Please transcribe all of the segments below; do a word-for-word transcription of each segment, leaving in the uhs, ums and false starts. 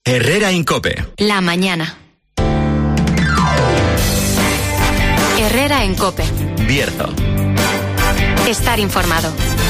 Herrera Incope. La mañana. Herrera en Cope. Bierzo. Estar informado.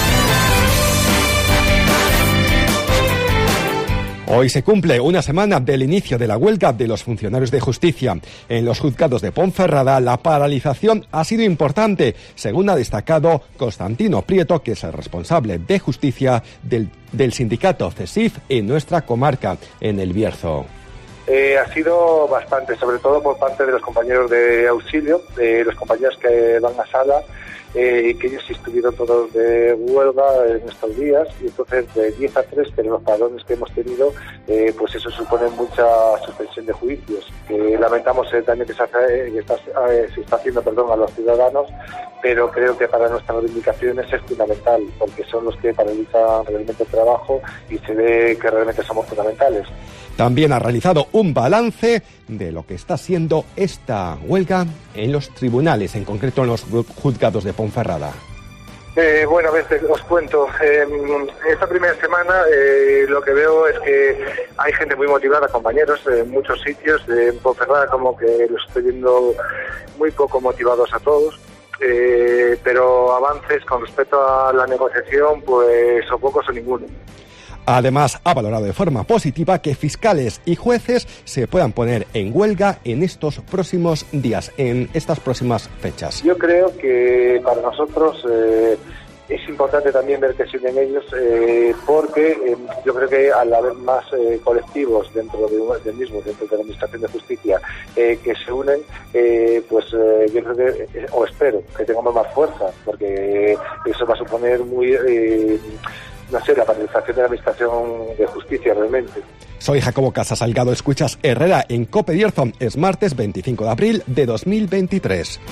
Hoy se cumple una semana del inicio de la huelga de los funcionarios de justicia. En los juzgados de Ponferrada la paralización ha sido importante, según ha destacado Constantino Prieto, que es el responsable de justicia del, del sindicato CESIF en nuestra comarca, en el Bierzo. Eh, ha sido bastante, sobre todo por parte de los compañeros de auxilio, de los compañeros que van a sala, eh, que ellos estuvieron todos de huelga en estos días, y entonces de diez a tres, que los parones que hemos tenido, eh, pues eso supone mucha suspensión de juicios. Que lamentamos el daño que se, hace, que está, eh, se está haciendo perdón, a los ciudadanos, pero creo que para nuestras reivindicaciones es fundamental, porque son los que paralizan realmente el trabajo y se ve que realmente somos fundamentales. También ha realizado un balance de lo que está siendo esta huelga en los tribunales, en concreto en los juzgados de Ponferrada. Eh, bueno, a ver, os cuento. Eh, esta primera semana eh, lo que veo es que hay gente muy motivada, compañeros, en muchos sitios. De en Ponferrada como que los estoy viendo muy poco motivados a todos. Eh, pero avances con respecto a la negociación, pues o pocos o ninguno. Además, ha valorado de forma positiva que fiscales y jueces se puedan poner en huelga en estos próximos días, en estas próximas fechas. Yo creo que para nosotros eh, es importante también ver que se unen ellos, eh, porque eh, yo creo que al haber más eh, colectivos dentro de, del mismo, dentro de la Administración de Justicia, eh, que se unen, eh, pues eh, yo creo que, eh, o espero, que tengamos más fuerza, porque eso va a suponer muy... Eh, no sé, la paralización de la Administración de Justicia realmente. Soy Jacobo Casa Salgado, escuchas Herrera en Cope Bierzo. Es martes veinticinco de abril de dos mil veintitrés.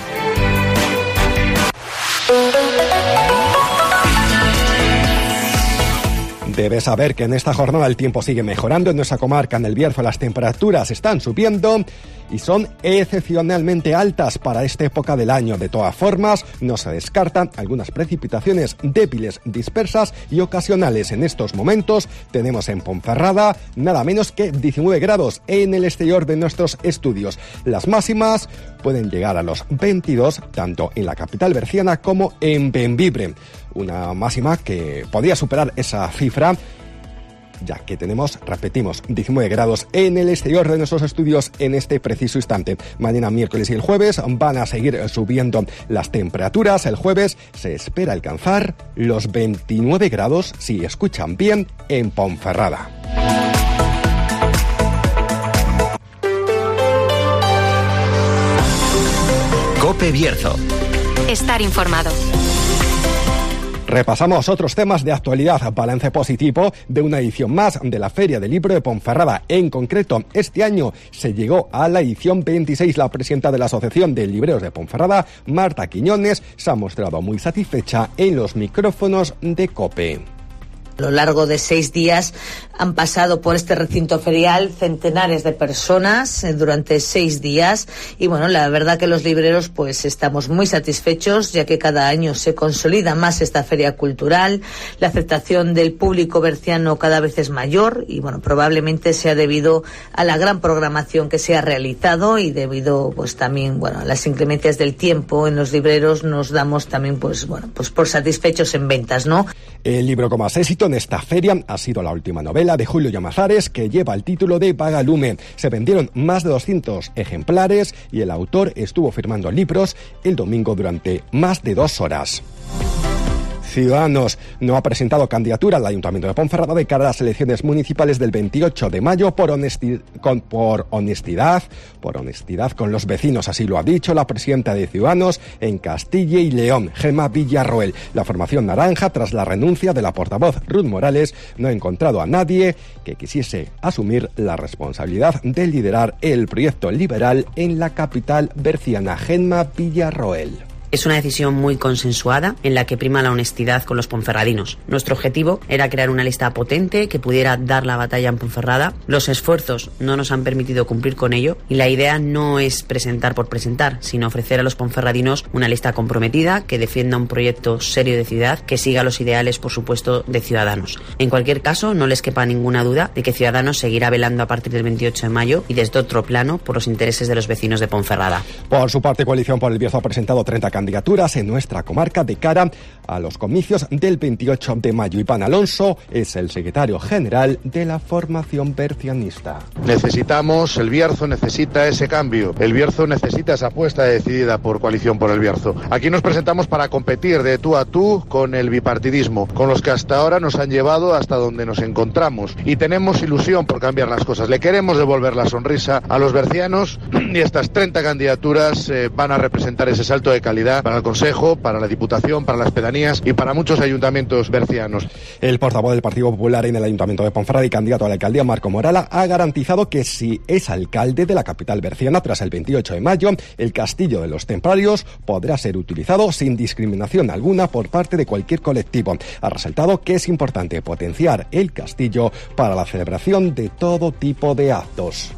Debes saber que en esta jornada el tiempo sigue mejorando en nuestra comarca. En el Bierzo las temperaturas están subiendo y son excepcionalmente altas para esta época del año. De todas formas, no se descartan algunas precipitaciones débiles, dispersas y ocasionales. En estos momentos tenemos en Ponferrada nada menos que diecinueve grados en el exterior de nuestros estudios. Las máximas pueden llegar a los veintidós, tanto en la capital berciana como en Bembibre. Una máxima que podría superar esa cifra, ya que tenemos, repetimos, diecinueve grados en el exterior de nuestros estudios en este preciso instante. Mañana, miércoles y el jueves van a seguir subiendo las temperaturas. El jueves se espera alcanzar los veintinueve grados, si escuchan bien, en Ponferrada. Cope Bierzo. Estar informado. Repasamos otros temas de actualidad. Balance positivo de una edición más de la Feria del Libro de Ponferrada. En concreto, este año se llegó a la edición veintiséis. La presidenta de la Asociación de Libreros de Ponferrada, Marta Quiñones, se ha mostrado muy satisfecha en los micrófonos de COPE. A lo largo de seis días han pasado por este recinto ferial centenares de personas eh, durante seis días y bueno, la verdad que los libreros pues estamos muy satisfechos, ya que cada año se consolida más esta feria cultural, la aceptación del público berciano cada vez es mayor y bueno, probablemente sea debido a la gran programación que se ha realizado y debido pues también bueno a las inclemencias del tiempo en los libreros nos damos también pues bueno pues por satisfechos en ventas, ¿no? El libro con más éxito en esta feria ha sido la última novela de Julio Llamazares, que lleva el título de Vagalume. Se vendieron más de doscientos ejemplares y el autor estuvo firmando libros el domingo durante más de dos horas. Ciudadanos no ha presentado candidatura al Ayuntamiento de Ponferrada de cara a las elecciones municipales del veintiocho de mayo por, honesti- con, por honestidad, por honestidad con los vecinos, así lo ha dicho la presidenta de Ciudadanos en Castilla y León, Gemma Villarroel. La formación naranja, tras la renuncia de la portavoz Ruth Morales, no ha encontrado a nadie que quisiese asumir la responsabilidad de liderar el proyecto liberal en la capital berciana. Gemma Villarroel. Es una decisión muy consensuada en la que prima la honestidad con los ponferradinos. Nuestro objetivo era crear una lista potente que pudiera dar la batalla en Ponferrada. Los esfuerzos no nos han permitido cumplir con ello y la idea no es presentar por presentar, sino ofrecer a los ponferradinos una lista comprometida que defienda un proyecto serio de ciudad que siga los ideales, por supuesto, de Ciudadanos. En cualquier caso, no les quepa ninguna duda de que Ciudadanos seguirá velando a partir del veintiocho de mayo y desde otro plano por los intereses de los vecinos de Ponferrada. Por su parte, Coalición por el Bierzo ha presentado treinta candidaturas en nuestra comarca de cara a los comicios del veintiocho de mayo. Iván Alonso es el secretario general de la formación bercianista. Necesitamos, el Bierzo necesita ese cambio, el Bierzo necesita esa apuesta decidida por Coalición por el Bierzo. Aquí nos presentamos para competir de tú a tú con el bipartidismo, con los que hasta ahora nos han llevado hasta donde nos encontramos y tenemos ilusión por cambiar las cosas. Le queremos devolver la sonrisa a los bercianos y estas treinta candidaturas eh, van a representar ese salto de calidad para el Consejo, para la Diputación, para las pedanías y para muchos ayuntamientos bercianos. El portavoz del Partido Popular en el Ayuntamiento de Ponferrada y candidato a la alcaldía, Marco Morala, ha garantizado que si es alcalde de la capital berciana tras el veintiocho de mayo, el Castillo de los Templarios podrá ser utilizado sin discriminación alguna por parte de cualquier colectivo. Ha resaltado que es importante potenciar el castillo para la celebración de todo tipo de actos.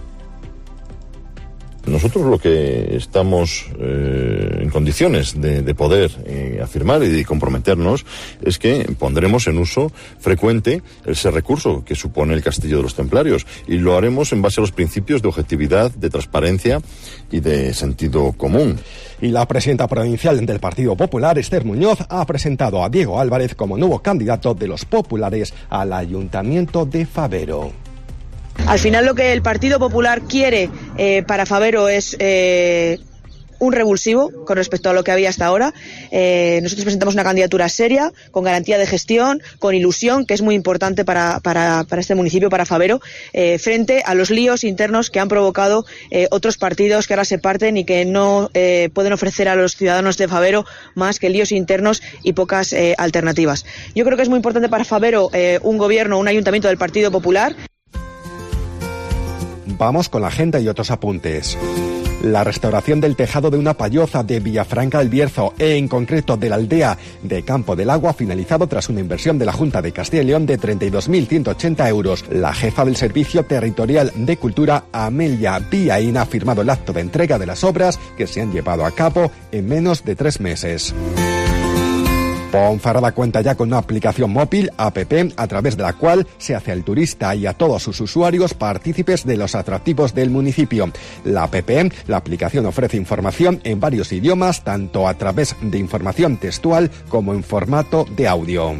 Nosotros lo que estamos eh, en condiciones de, de poder eh, afirmar y de comprometernos es que pondremos en uso frecuente ese recurso que supone el Castillo de los Templarios y lo haremos en base a los principios de objetividad, de transparencia y de sentido común. Y la presidenta provincial del Partido Popular, Esther Muñoz, ha presentado a Diego Álvarez como nuevo candidato de los populares al Ayuntamiento de Fabero. Al final lo que el Partido Popular quiere eh, para Fabero es eh, un revulsivo con respecto a lo que había hasta ahora. Eh, nosotros presentamos una candidatura seria, con garantía de gestión, con ilusión, que es muy importante para, para, para este municipio, para Fabero, eh, frente a los líos internos que han provocado eh, otros partidos que ahora se parten y que no eh, pueden ofrecer a los ciudadanos de Fabero más que líos internos y pocas eh, alternativas. Yo creo que es muy importante para Fabero eh, un gobierno, un ayuntamiento del Partido Popular. Vamos con la agenda y otros apuntes. La restauración del tejado de una payoza de Villafranca del Bierzo, en concreto de la aldea de Campo del Agua, ha finalizado tras una inversión de la Junta de Castilla y León de treinta y dos mil ciento ochenta euros. La jefa del Servicio Territorial de Cultura, Amelia Villaín, ha firmado el acto de entrega de las obras que se han llevado a cabo en menos de tres meses. Ponferrada cuenta ya con una aplicación móvil, app, a través de la cual se hace al turista y a todos sus usuarios partícipes de los atractivos del municipio. La app, la aplicación ofrece información en varios idiomas, tanto a través de información textual como en formato de audio.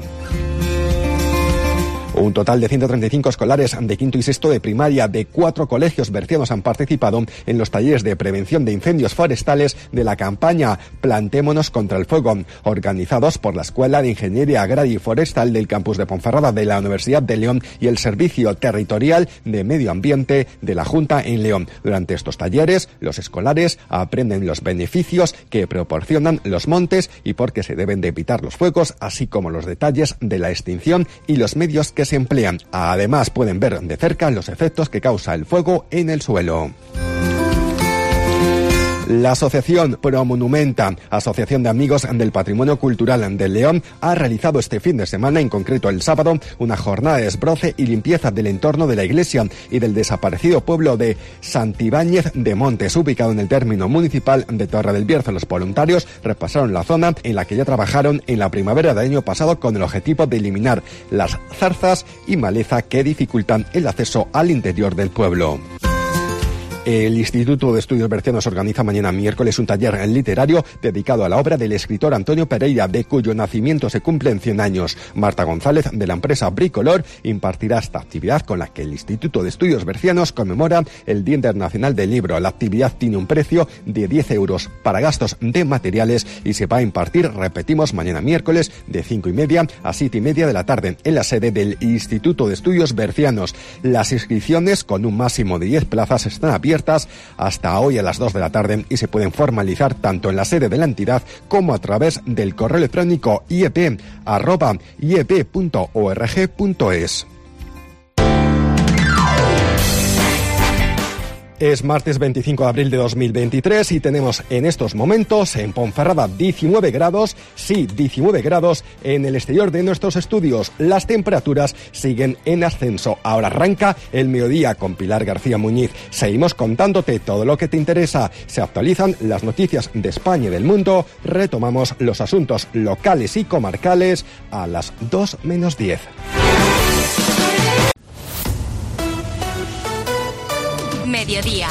Un total de ciento treinta y cinco escolares de quinto y sexto de primaria de cuatro colegios bercianos han participado en los talleres de prevención de incendios forestales de la campaña Plantémonos contra el fuego, organizados por la Escuela de Ingeniería Agraria y Forestal del campus de Ponferrada de la Universidad de León y el Servicio Territorial de Medio Ambiente de la Junta en León. Durante estos talleres, los escolares aprenden los beneficios que proporcionan los montes y por qué se deben de evitar los fuegos, así como los detalles de la extinción y los medios que se emplean. Además, pueden ver de cerca los efectos que causa el fuego en el suelo. La Asociación Pro Monumenta, Asociación de Amigos del Patrimonio Cultural de León, ha realizado este fin de semana, en concreto el sábado, una jornada de desbroce y limpieza del entorno de la iglesia y del desaparecido pueblo de Santibáñez de Montes, ubicado en el término municipal de Torre del Bierzo. Los voluntarios repasaron la zona en la que ya trabajaron en la primavera del año pasado con el objetivo de eliminar las zarzas y maleza que dificultan el acceso al interior del pueblo. El Instituto de Estudios Bercianos organiza mañana miércoles un taller literario dedicado a la obra del escritor Antonio Pereira, de cuyo nacimiento se cumplen cien años. Marta González, de la empresa Bricolor, impartirá esta actividad con la que el Instituto de Estudios Bercianos conmemora el Día Internacional del Libro. La actividad tiene un precio de diez euros para gastos de materiales y se va a impartir, repetimos, mañana miércoles de cinco y media a siete y media de la tarde en la sede del Instituto de Estudios Bercianos. Las inscripciones, con un máximo de diez plazas, están abiertas hasta hoy a las dos de la tarde y se pueden formalizar tanto en la sede de la entidad como a través del correo electrónico iep arroba iep punto org punto es. Es martes veinticinco de abril de dos mil veintitrés y tenemos en estos momentos en Ponferrada diecinueve grados, sí, diecinueve grados en el exterior de nuestros estudios. Las temperaturas siguen en ascenso. Ahora arranca el mediodía con Pilar García Muñiz. Seguimos contándote todo lo que te interesa. Se actualizan las noticias de España y del mundo. Retomamos los asuntos locales y comarcales a las dos menos diez. Mediodía.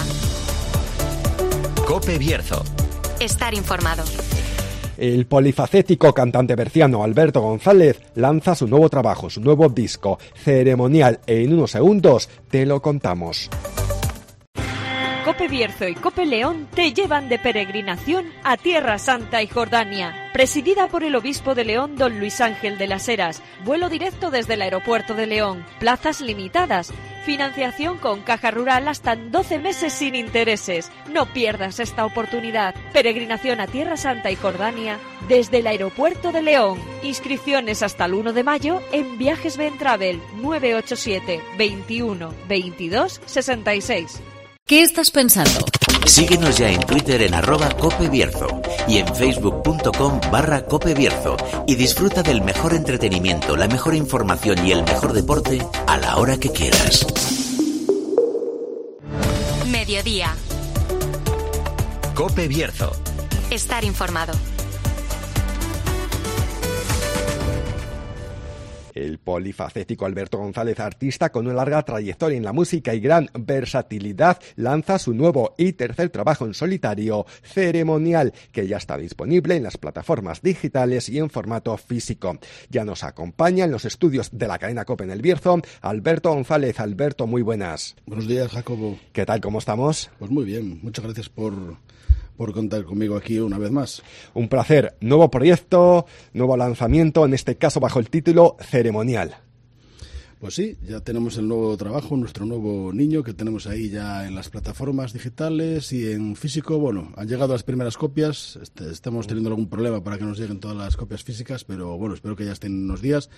COPE Bierzo. Estar informado. El polifacético cantante berciano Alberto González lanza su nuevo trabajo, su nuevo disco, Ceremonial, e en unos segundos te lo contamos. COPE Bierzo y COPE León te llevan de peregrinación a Tierra Santa y Jordania. Presidida por el obispo de León, don Luis Ángel de las Heras. Vuelo directo desde el aeropuerto de León. Plazas limitadas. Financiación con Caja Rural hasta en doce meses sin intereses. No pierdas esta oportunidad. Peregrinación a Tierra Santa y Jordania desde el aeropuerto de León. Inscripciones hasta el uno de mayo en Viajes Ben Travel nueve ocho siete, veintiuno, veintidós, sesenta y seis. ¿Qué estás pensando? Síguenos ya en Twitter en arroba Cope Bierzo y en facebook.com barra Cope Bierzo y disfruta del mejor entretenimiento, la mejor información y el mejor deporte a la hora que quieras. Mediodía. Cope Bierzo. Estar informado. El polifacético Alberto González, artista con una larga trayectoria en la música y gran versatilidad, lanza su nuevo y tercer trabajo en solitario, Ceremonial, que ya está disponible en las plataformas digitales y en formato físico. Ya nos acompaña en los estudios de la cadena COPE en el Bierzo, Alberto González. Alberto, muy buenas. Buenos días, Jacobo. ¿Qué tal? ¿Cómo estamos? Pues muy bien, muchas gracias por... por contar conmigo aquí una vez más. Un placer. Nuevo proyecto, nuevo lanzamiento, en este caso bajo el título Ceremonial. Pues sí, ya tenemos el nuevo trabajo, nuestro nuevo niño que tenemos ahí ya en las plataformas digitales y en físico. Bueno, han llegado las primeras copias, este, estamos teniendo algún problema para que nos lleguen todas las copias físicas, pero bueno, espero que ya estén en unos días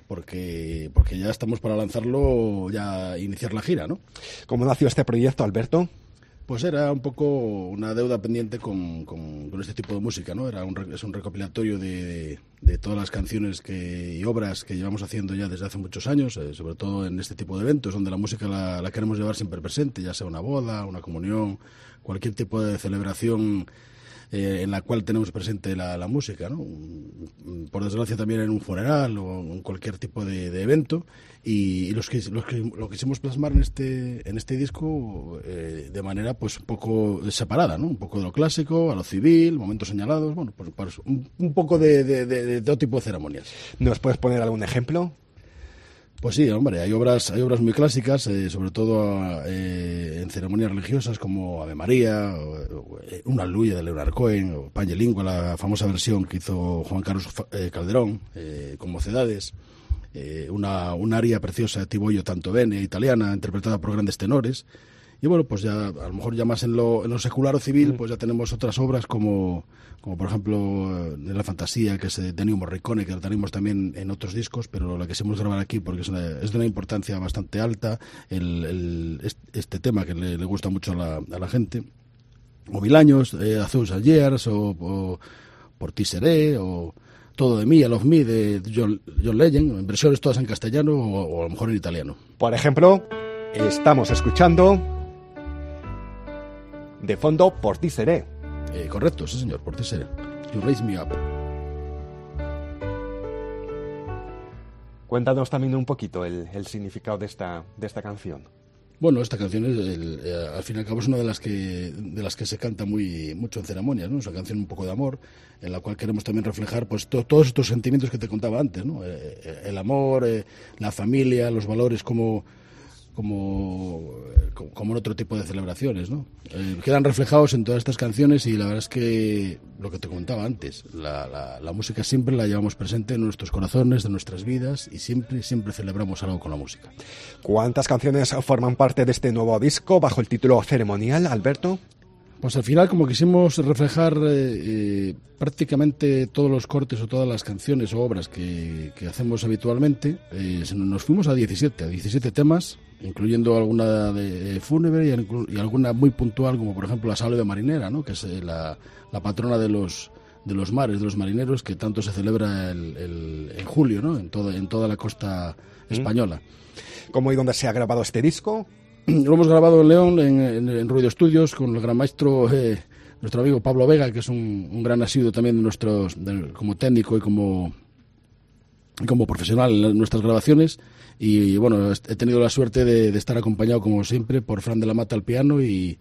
porque, porque ya estamos para lanzarlo, ya iniciar la gira, ¿no? ¿Cómo nació este proyecto, Alberto? Pues era un poco una deuda pendiente con, con, con este tipo de música, ¿no? Era un, es un recopilatorio de, de, de todas las canciones que, y obras que llevamos haciendo ya desde hace muchos años, eh, sobre todo en este tipo de eventos, donde la música la, la queremos llevar siempre presente, ya sea una boda, una comunión, cualquier tipo de celebración eh, en la cual tenemos presente la, la música, ¿no? Por desgracia también en un funeral o en cualquier tipo de, de evento. Y, y los que, los que lo quisimos plasmar en este en este disco eh, de manera pues un poco separada, ¿no? Un poco de lo clásico a lo civil, momentos señalados, bueno, pues, pues un, un poco de, de, de, de todo tipo de ceremonias. ¿Nos puedes poner algún ejemplo? Pues sí, hombre, hay obras hay obras muy clásicas, eh, sobre todo eh, en ceremonias religiosas como Ave María, o, o, una Aleluya de Leonard Cohen, o Pañe Lingua, la famosa versión que hizo Juan Carlos eh, Calderón, eh, con Mocedades. Eh, una, una aria preciosa de Tiboio Tanto Bene, italiana, interpretada por grandes tenores. Y bueno, pues ya a lo mejor ya más en lo, en lo secular o civil, pues ya tenemos otras obras como, como por ejemplo de la fantasía, que es de Ennio Morricone, que la tenemos también en otros discos, pero la que quisimos grabar aquí porque es, una, es de una importancia bastante alta, el, el, este tema que le, le gusta mucho a la, a la gente. O Mil Años, eh, A Thousand Years, o, o Por Ti Seré, o Todo de mí, I Love Me, de John, John Legend, en versiones todas en castellano o, o a lo mejor en italiano. Por ejemplo, estamos escuchando de fondo Por Ti Seré. Eh, correcto, sí señor, Por Ti Seré. You Raise Me Up. Cuéntanos también un poquito el, el significado de esta, de esta canción. Bueno, esta canción es el, eh, al fin y al cabo es una de las que de las que se canta muy mucho en ceremonias, ¿no? Es una canción un poco de amor, en la cual queremos también reflejar pues to, todos estos sentimientos que te contaba antes, ¿no? Eh, el amor, eh, la familia, los valores como como como en otro tipo de celebraciones, ¿no? Eh, quedan reflejados en todas estas canciones y la verdad es que lo que te contaba antes, la, la, la música siempre la llevamos presente en nuestros corazones, en nuestras vidas y siempre, siempre celebramos algo con la música. ¿Cuántas canciones forman parte de este nuevo disco bajo el título Ceremonial, Alberto? Pues al final, como quisimos reflejar eh, eh, prácticamente todos los cortes o todas las canciones o obras que, que hacemos habitualmente, eh, nos fuimos a diecisiete, a diecisiete temas, incluyendo alguna de fúnebre y, y alguna muy puntual, como por ejemplo la Salve Marinera, ¿no? Que es eh, la, la patrona de los de los mares, de los marineros, que tanto se celebra el, el, en julio, ¿no? En toda, en toda la costa española. ¿Cómo y dónde se ha grabado este disco? Lo hemos grabado en León, en, en, en Ruido Estudios, con el gran maestro, eh, nuestro amigo Pablo Vega, que es un, un gran asiduo también de nuestros, de, como técnico y como, y como profesional en nuestras grabaciones. Y, y bueno, he tenido la suerte de, de estar acompañado, como siempre, por Fran de la Mata al piano y,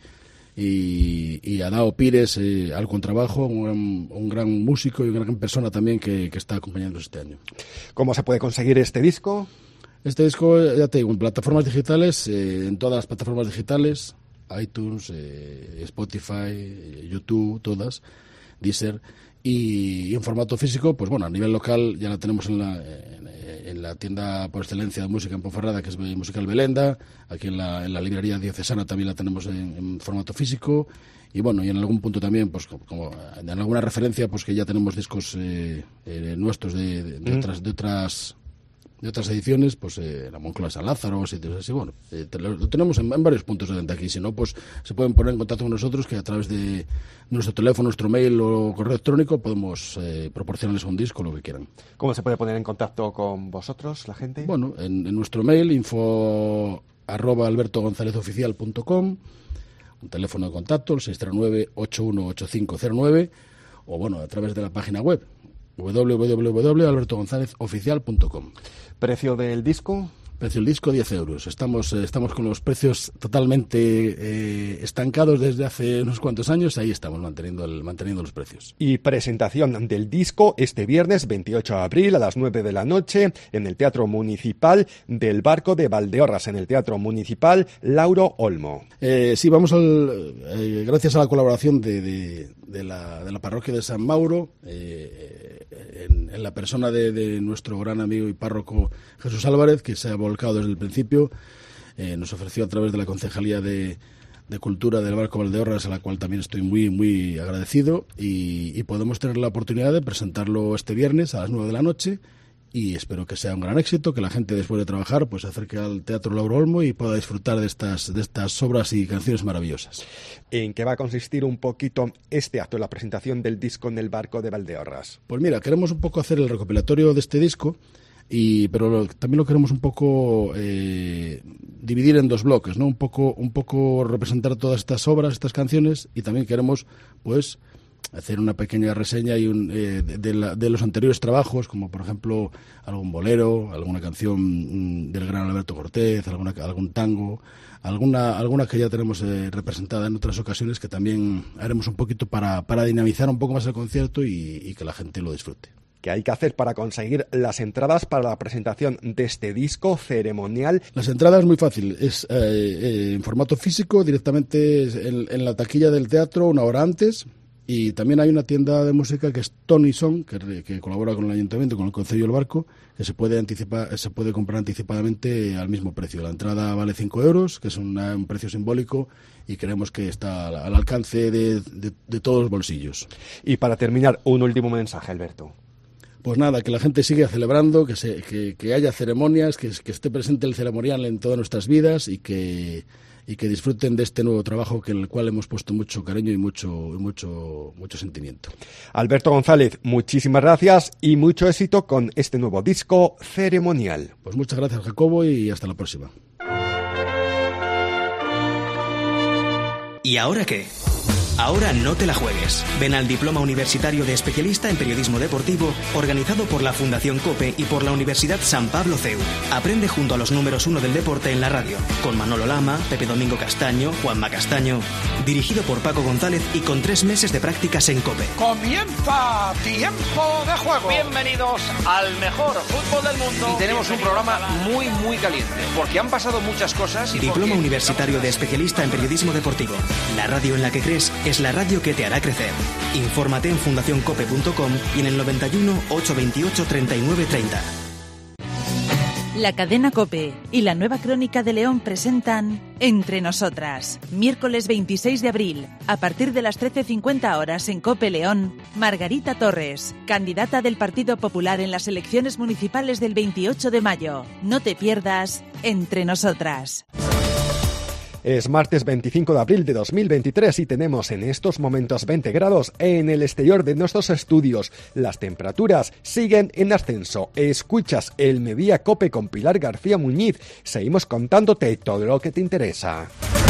y, y Adao Pires eh, al contrabajo, un, un gran músico y una gran persona también que, que está acompañándonos este año. ¿Cómo se puede conseguir este disco? Este disco, ya te digo, en plataformas digitales, eh, en todas las plataformas digitales, iTunes, eh, Spotify, YouTube, todas, Deezer, y, y en formato físico, pues bueno, a nivel local ya la tenemos en la, en, en la tienda por excelencia de música en Ponferrada, que es Musical Belenda, aquí en la, en la librería diocesana también la tenemos en, en formato físico, y bueno, y en algún punto también, pues como, como en alguna referencia, pues que ya tenemos discos eh, eh, nuestros de, de, de, mm. otras... De otras de otras ediciones, pues eh, la Moncloa de San Lázaro, sitios así, bueno, eh, te lo, lo tenemos en, en varios puntos de venta aquí, si no, pues se pueden poner en contacto con nosotros, que a través de nuestro teléfono, nuestro mail o correo electrónico podemos eh, proporcionarles un disco, lo que quieran. ¿Cómo se puede poner en contacto con vosotros, la gente? Bueno, en, en nuestro mail, info arroba alberto gonzález oficial punto com, un teléfono de contacto, el seis cero nueve, ocho uno ocho cinco cero nueve, o bueno, a través de la página web, doble u doble u doble u punto alberto gonzález oficial punto com. ¿Precio del disco? Precio del disco, diez euros. Estamos, eh, estamos con los precios totalmente eh, estancados desde hace unos cuantos años. Ahí estamos manteniendo, el, manteniendo los precios. Y presentación del disco este viernes veintiocho de abril a las nueve de la noche en el Teatro Municipal del Barco de Valdeorras, en el Teatro Municipal Lauro Olmo. Eh, sí, vamos al, eh, gracias a la colaboración de, de, de, la, de la parroquia de San Mauro, eh, en, en la persona de, de nuestro gran amigo y párroco Jesús Álvarez, que se ha volcado desde el principio, eh, nos ofreció a través de la Concejalía de, de Cultura del Barco Valdeorras, a la cual también estoy muy muy agradecido, y, y podemos tener la oportunidad de presentarlo este viernes a las nueve de la noche, y espero que sea un gran éxito, que la gente después de trabajar pues se acerque al Teatro Lauro Olmo y pueda disfrutar de estas, de estas obras y canciones maravillosas. ¿En qué va a consistir un poquito este acto, la presentación del disco en el Barco de Valdeorras? Pues mira, queremos un poco hacer el recopilatorio de este disco, y pero lo, también lo queremos un poco eh, dividir en dos bloques, ¿no? Un poco, un poco representar todas estas obras, estas canciones, y también queremos pues hacer una pequeña reseña y un, eh, de, de, la, de los anteriores trabajos, como por ejemplo algún bolero, alguna canción mm, del gran Alberto Cortés, alguna, algún tango, alguna, alguna que ya tenemos eh, representada en otras ocasiones, que también haremos un poquito para, para dinamizar un poco más el concierto y, y que la gente lo disfrute. ¿Qué hay que hacer para conseguir las entradas para la presentación de este disco ceremonial? Las entradas es muy fácil, es eh, eh, en formato físico, directamente en, en la taquilla del teatro una hora antes. Y también hay una tienda de música que es Tony Song, que, que colabora con el Ayuntamiento, con el Concello del Barco, que se puede anticipar, se puede comprar anticipadamente al mismo precio. La entrada vale cinco euros, que es una, un precio simbólico, y creemos que está al, al alcance de, de, de todos los bolsillos. Y para terminar, un último mensaje, Alberto. Pues nada, que la gente siga celebrando, que, se, que, que haya ceremonias, que, que esté presente el ceremonial en todas nuestras vidas, y que... y que disfruten de este nuevo trabajo, que en el cual hemos puesto mucho cariño y mucho mucho mucho sentimiento. Alberto González, muchísimas gracias y mucho éxito con este nuevo disco ceremonial. Pues muchas gracias, Jacobo, y hasta la próxima. ¿Y ahora qué? Ahora no te la juegues. Ven al Diploma Universitario de Especialista en Periodismo Deportivo, organizado por la Fundación COPE y por la Universidad San Pablo C E U. Aprende junto a los números uno del deporte en la radio, con Manolo Lama, Pepe Domingo Castaño, Juanma Castaño. Dirigido por Paco González y con tres meses de prácticas en COPE. ¡Comienza Tiempo de Juego! Bienvenidos al mejor fútbol del mundo. Y tenemos un programa muy, muy caliente, porque han pasado muchas cosas. Y Diploma porque... Universitario de Especialista en Periodismo Deportivo. La radio en la que crees es la radio que te hará crecer. Infórmate en fundación cope punto com y en el noventa y uno, ochocientos veintiocho, treinta y nueve treinta. La cadena COPE y la Nueva Crónica de León presentan Entre Nosotras. Miércoles veintiséis de abril, a partir de las trece cincuenta horas en COPE León, Margarita Torres, candidata del Partido Popular en las elecciones municipales del veintiocho de mayo. No te pierdas Entre Nosotras. Es martes veinticinco de abril de dos mil veintitrés y tenemos en estos momentos veinte grados en el exterior de nuestros estudios. Las temperaturas siguen en ascenso. Escuchas el Mediodía COPE con Pilar García Muñiz. Seguimos contándote todo lo que te interesa.